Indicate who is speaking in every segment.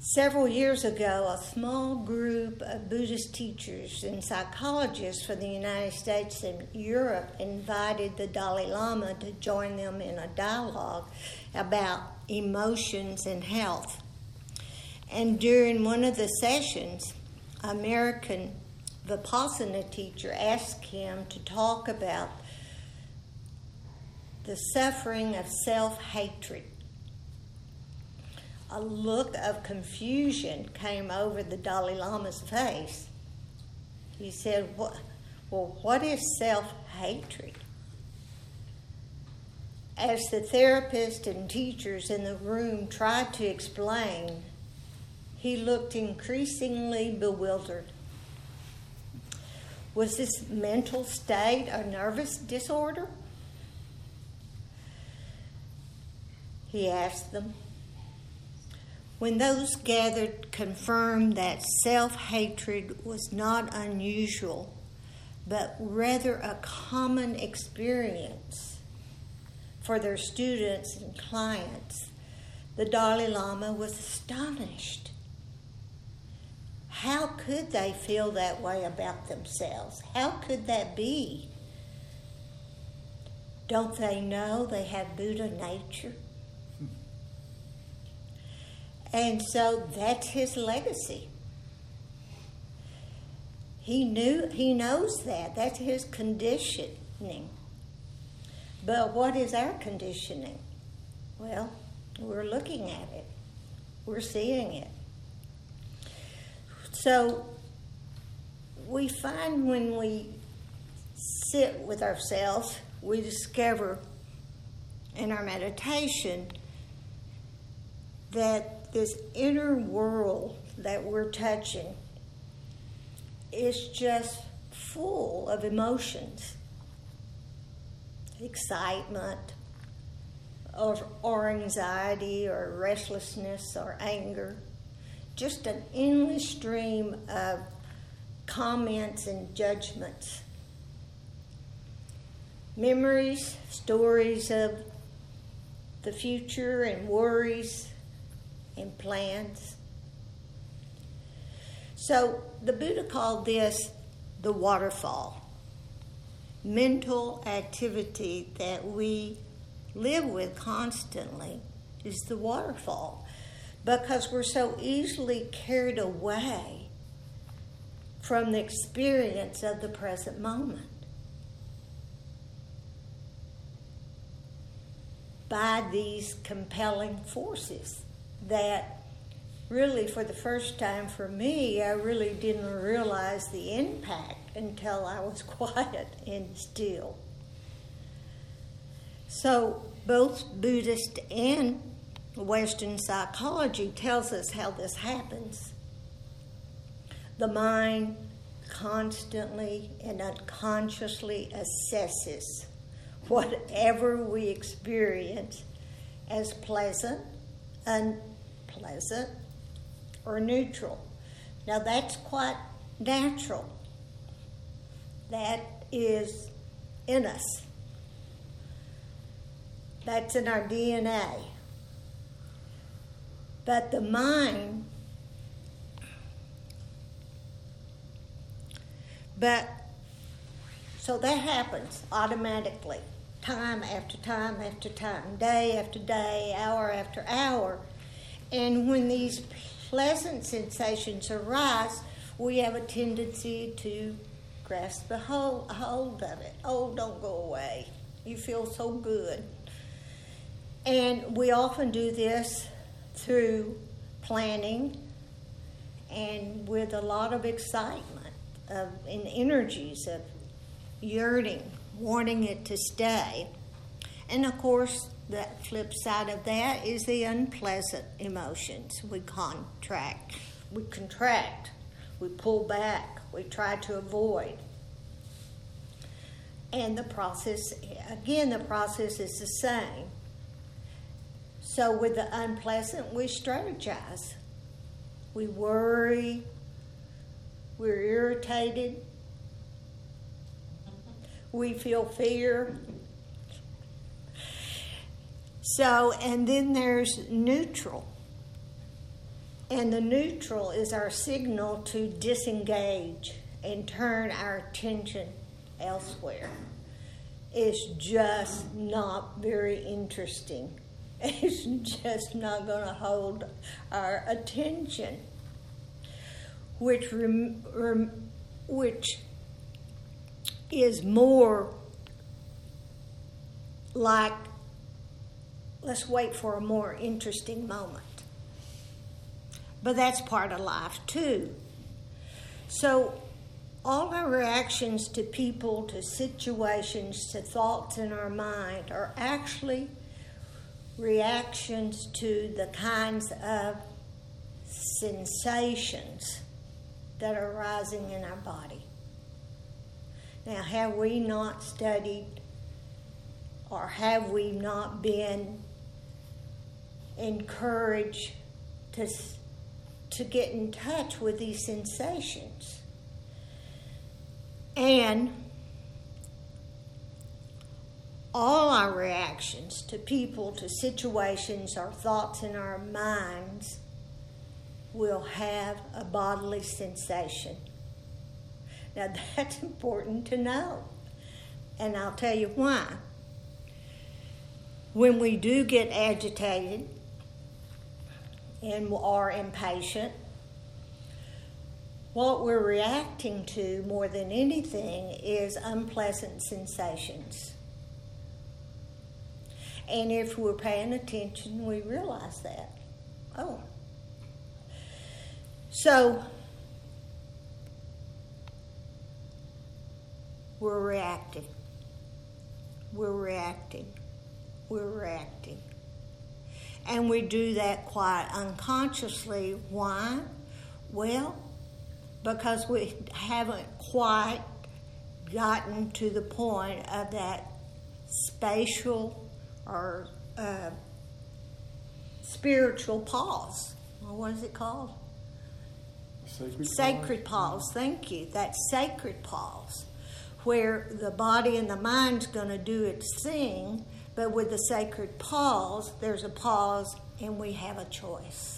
Speaker 1: Several years ago, a small group of Buddhist teachers and psychologists from the United States and Europe invited the Dalai Lama to join them in a dialogue about emotions and health. And during one of the sessions, an American Vipassana teacher asked him to talk about the suffering of self-hatred. A look of confusion came over the Dalai Lama's face. He said, what is self-hatred? As the therapist and teachers in the room tried to explain, he looked increasingly bewildered. Was this mental state a nervous disorder? He asked them. When those gathered confirmed that self-hatred was not unusual, but rather a common experience for their students and clients, the Dalai Lama was astonished. How could they feel that way about themselves? How could that be? Don't they know they have Buddha nature? And so that's his legacy. He knows that. That's his conditioning. But what is our conditioning? Well, we're looking at it. We're seeing it. So we find when we sit with ourselves, we discover in our meditation that this inner world that we're touching is just full of emotions, excitement, or anxiety, or restlessness, or anger. Just an endless stream of comments and judgments. Memories, stories of the future, and worries and plans. So the Buddha called this the waterfall. Mental activity that we live with constantly is the waterfall, because we're so easily carried away from the experience of the present moment by these compelling forces that really, for the first time for me, I really didn't realize the impact until I was quiet and still. So both Buddhist and Western psychology tells us how this happens. The mind constantly and unconsciously assesses whatever we experience as pleasant, unpleasant, or neutral. Now that's quite natural. That is in us. That's in our DNA. But the mind, so that happens automatically, time after time after time, day after day, hour after hour. And when these pleasant sensations arise, we have a tendency to grasp a hold of it. Oh, don't go away. You feel so good. And we often do this through planning and with a lot of excitement and energies of yearning, wanting it to stay. And of course, the flip side of that is the unpleasant emotions. We contract, we pull back, we try to avoid. And the process is the same. So with the unpleasant, we strategize. We worry, we're irritated, we feel fear. So, and then there's neutral. And the neutral is our signal to disengage and turn our attention elsewhere. It's just not very interesting. It's just not going to hold our attention, which is more like, let's wait for a more interesting moment. But that's part of life too. So all our reactions to people, to situations, to thoughts in our mind are actually reactions to the kinds of sensations that are rising in our body. Now, have we not studied, or have we not been encouraged to get in touch with these sensations? And all our reactions to people, to situations, or thoughts in our minds will have a bodily sensation. Now, that's important to know, and I'll tell you why. When we do get agitated and are impatient, what we're reacting to more than anything is unpleasant sensations. And if we're paying attention, we realize that. Oh. So, we're reacting. We're reacting. We're reacting. And we do that quite unconsciously. Why? Well, because we haven't quite gotten to the point of that spatial or spiritual pause. Or what is it called? Sacred pause. Thank you. That sacred pause, where the body and the mind's going to do its thing, but with the sacred pause, there's a pause and we have a choice.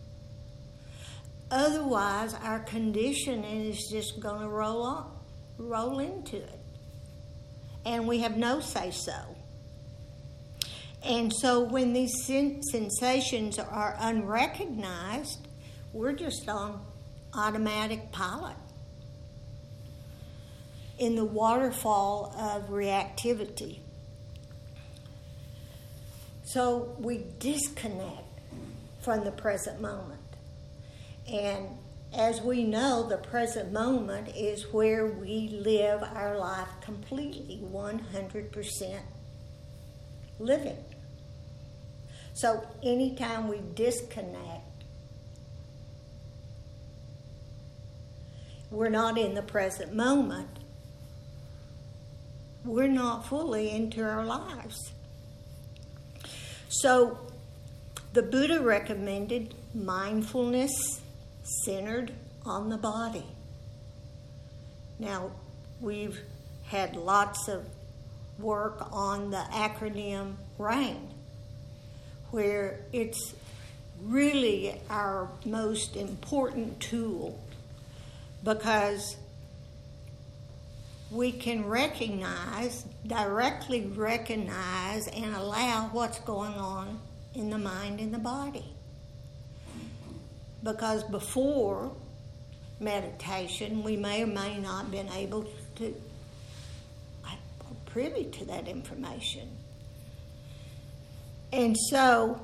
Speaker 1: Otherwise, our conditioning is just going to roll into it. And we have no say-so. And so when these sensations are unrecognized, we're just on automatic pilot in the waterfall of reactivity. So we disconnect from the present moment. And as we know, the present moment is where we live our life completely, 100% living. So anytime we disconnect, we're not in the present moment. We're not fully into our lives. So the Buddha recommended mindfulness centered on the body. Now, we've had lots of work on the acronym RAIN, where it's really our most important tool, because we can directly recognize and allow what's going on in the mind and the body. Because before meditation, we may or may not have been able to privy to that information. And so,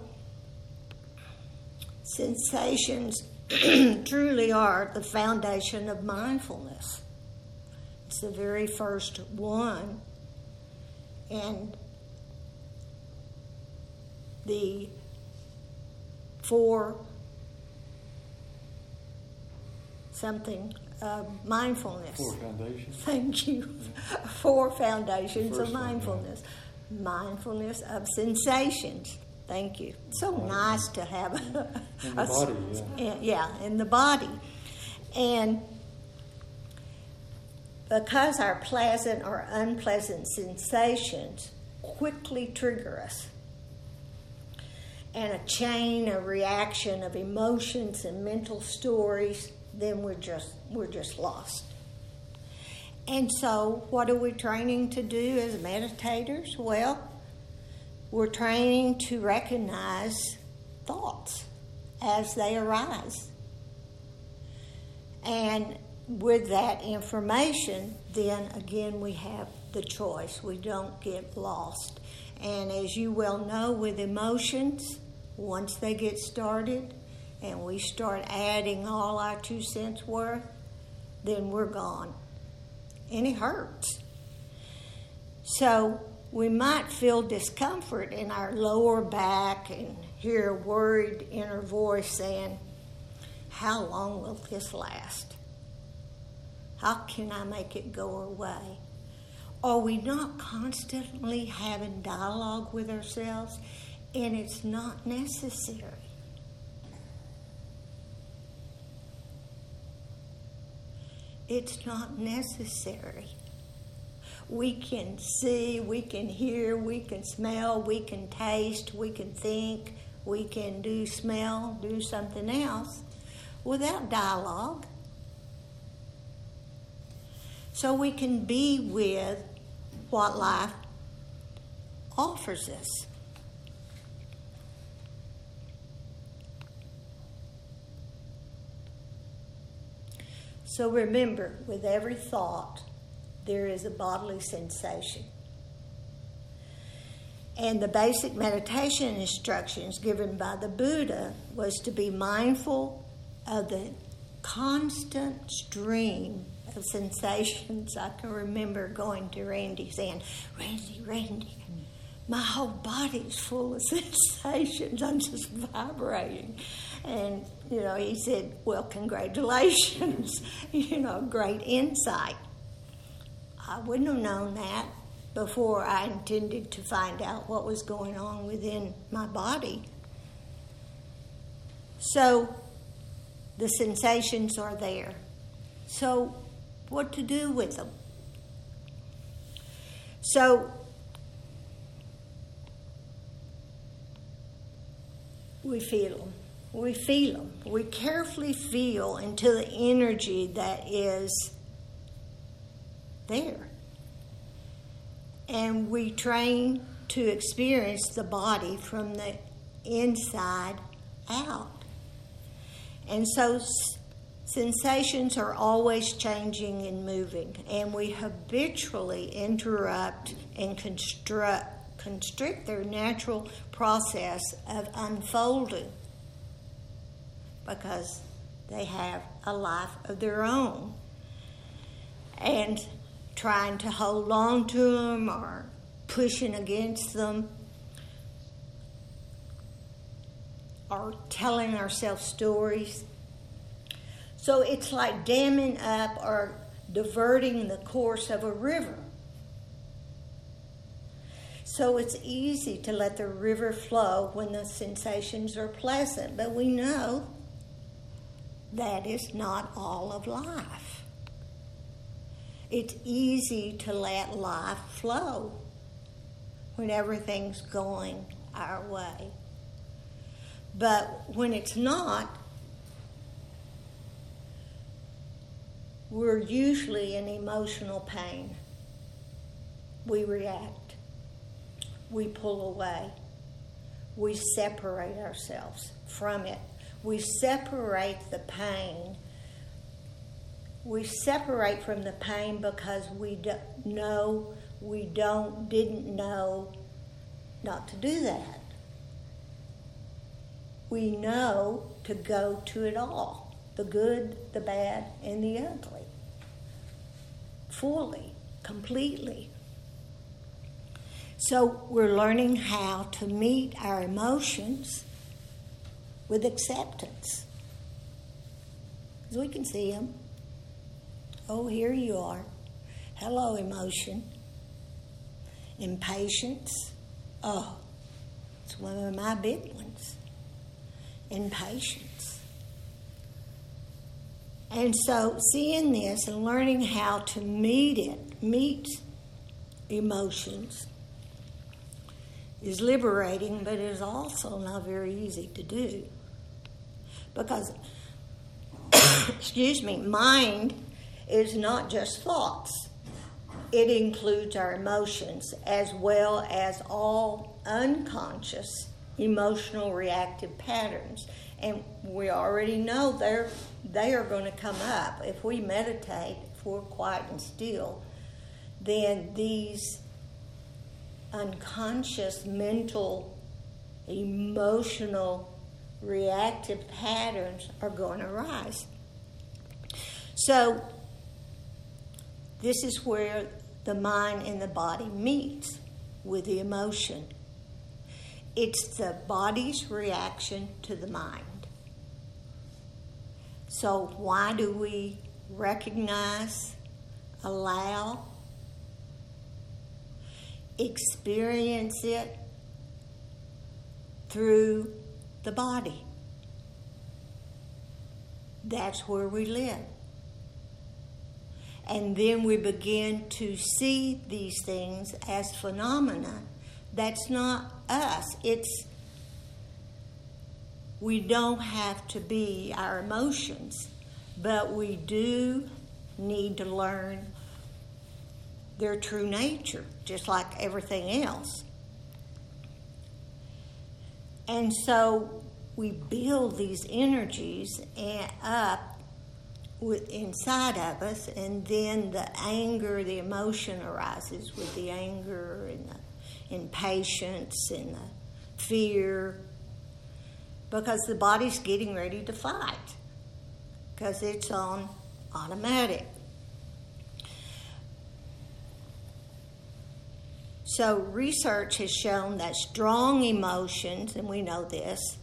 Speaker 1: sensations truly are the foundation of mindfulness. It's the very first one. And the mindfulness.
Speaker 2: 4 foundations.
Speaker 1: Thank you. 4 foundations of mindfulness. Mindfulness of sensations. Thank you. It's so nice to have
Speaker 2: in the body,
Speaker 1: in the body. And because our pleasant or unpleasant sensations quickly trigger us, and a chain, a reaction of emotions and mental stories, then we're just lost. And so what are we training to do as meditators? Well, we're training to recognize thoughts as they arise. And with that information, then again we have the choice. We don't get lost. And as you well know, with emotions, once they get started and we start adding all our 2 cents worth, then we're gone. And it hurts. So we might feel discomfort in our lower back and hear a worried inner voice saying, how long will this last? How can I make it go away? Are we not constantly having dialogue with ourselves? And it's not necessary. It's not necessary. We can see, we can hear, we can smell, we can taste, we can think, we can do something else without dialogue. So we can be with what life offers us. So remember, with every thought, there is a bodily sensation. And the basic meditation instructions given by the Buddha was to be mindful of the constant stream of sensations. I can remember going to Randy saying, Randy, my whole body's full of sensations. I'm just vibrating. And, he said, well, congratulations, great insight. I wouldn't have known that before I intended to find out what was going on within my body. So the sensations are there. So what to do with them? So we feel them. We feel them. We carefully feel into the energy that is there. And we train to experience the body from the inside out. And so sensations are always changing and moving, and we habitually interrupt and constrict their natural process of unfolding because they have a life of their own. And trying to hold on to them or pushing against them or telling ourselves stories. So it's like damming up or diverting the course of a river. So it's easy to let the river flow when the sensations are pleasant, but we know that is not all of life. It's easy to let life flow when everything's going our way. But when it's not, we're usually in emotional pain. We react. We pull away. We separate ourselves from it. We separate the pain. We separate from the pain because we didn't know not to do that. We know to go to it all, the good, the bad, and the ugly, fully, completely. So we're learning how to meet our emotions with acceptance. Because we can see them. Oh, here you are. Hello, emotion. Impatience. Oh, it's one of my big ones. Impatience. And so seeing this and learning how to meet emotions, is liberating, but it is also not very easy to do. Because, mind is not just thoughts. It includes our emotions as well as all unconscious emotional reactive patterns. And we already know they are going to come up. If we meditate, if we're quiet and still, then these unconscious mental, emotional, reactive patterns are going to arise. So this is where the mind and the body meets with the emotion. It's the body's reaction to the mind. So why do we recognize, allow, experience it through the body? That's where we live. And then we begin to see these things as phenomena. That's not us. We don't have to be our emotions, but we do need to learn their true nature, just like everything else. And so we build these energies up inside of us, and then the anger, the emotion arises with the anger and the impatience and the fear, because the body's getting ready to fight, because it's on automatic. So research has shown that strong emotions, and we know this,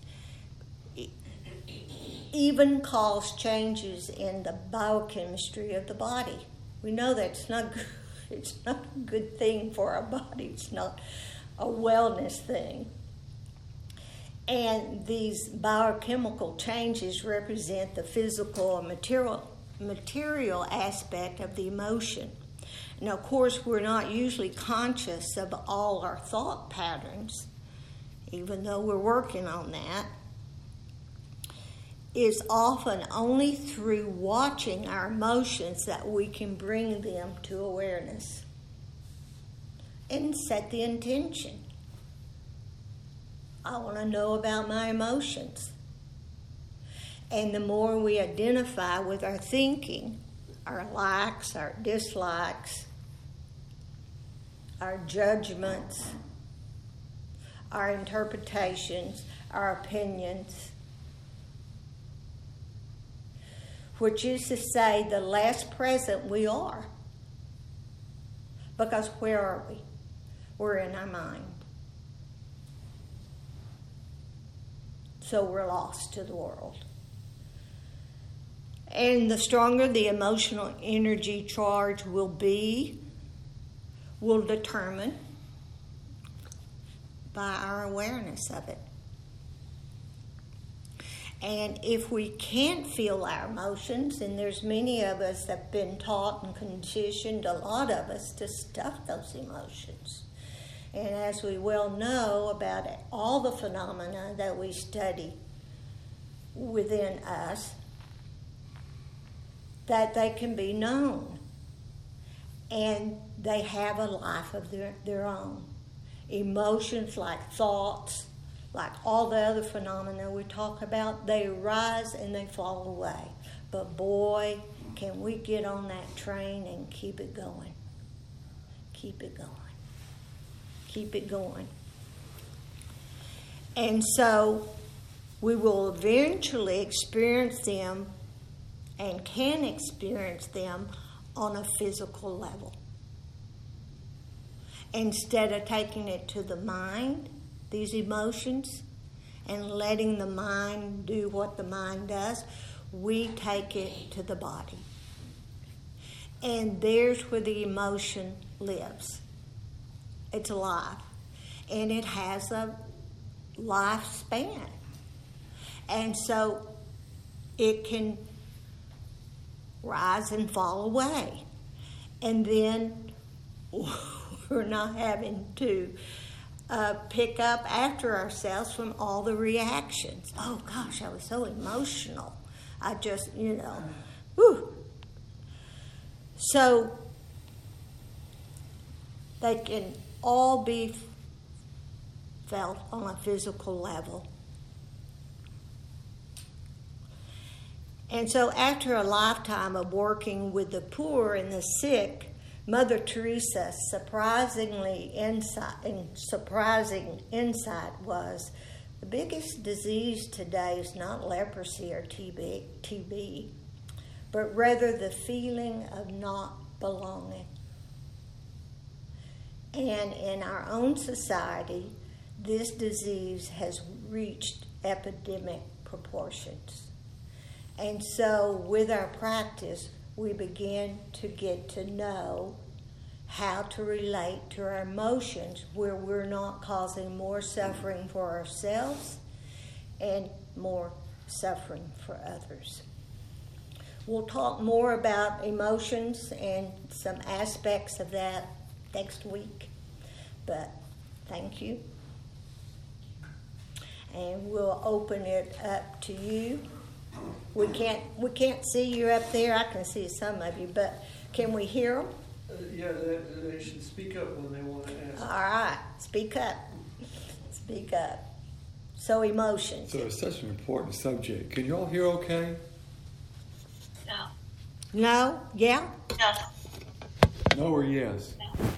Speaker 1: even cause changes in the biochemistry of the body. We know that it's not good. It's not a good thing for our body. It's not a wellness thing. And these biochemical changes represent the physical and material aspect of the emotion. Now, of course, we're not usually conscious of all our thought patterns, even though we're working on that. It's often only through watching our emotions that we can bring them to awareness and set the intention. I want to know about my emotions. And the more we identify with our thinking, our likes, our dislikes, our judgments, our interpretations, our opinions, which is to say, the less present we are. Because where are we? We're in our mind. So we're lost to the world. And the stronger the emotional energy charge will determine by our awareness of it. And if we can't feel our emotions, and there's many of us that have been taught and conditioned, a lot of us, to stuff those emotions. And as we well know about all the phenomena that we study within us, that they can be known. And they have a life of their own. Emotions like thoughts, like all the other phenomena we talk about, they rise and they fall away. But boy, can we get on that train and keep it going. Keep it going. Keep it going. And so we will eventually experience them and can experience them on a physical level. Instead of taking it to the mind, these emotions, and letting the mind do what the mind does, we take it to the body. And there's where the emotion lives. It's alive. And it has a lifespan. And so it can rise and fall away. And then we're not having to pick up after ourselves from all the reactions. Oh gosh, I was so emotional. I just, whew. So they can all be felt on a physical level. And so after a lifetime of working with the poor and the sick, Mother Teresa's surprising insight was the biggest disease today is not leprosy or TB, but rather the feeling of not belonging. And in our own society, this disease has reached epidemic proportions. And so with our practice, we begin to get to know how to relate to our emotions where we're not causing more suffering for ourselves and more suffering for others. We'll talk more about emotions and some aspects of that next week. But thank you. And we'll open it up to you. We can't see you up there. I can see some of you, but can we hear them?
Speaker 3: Yeah, they should speak up when they want to ask.
Speaker 1: All right, speak up. Speak up. So emotions.
Speaker 2: So it's such an important subject. Can you all hear okay?
Speaker 4: No.
Speaker 1: No? Yeah?
Speaker 4: Yes.
Speaker 2: No or yes?
Speaker 4: No.